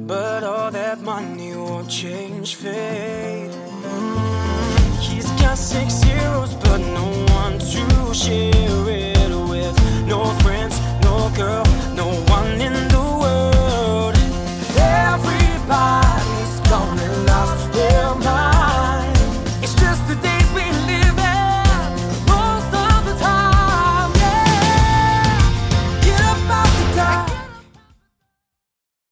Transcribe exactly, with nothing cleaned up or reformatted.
but all that money won't change fate. He's got six zeros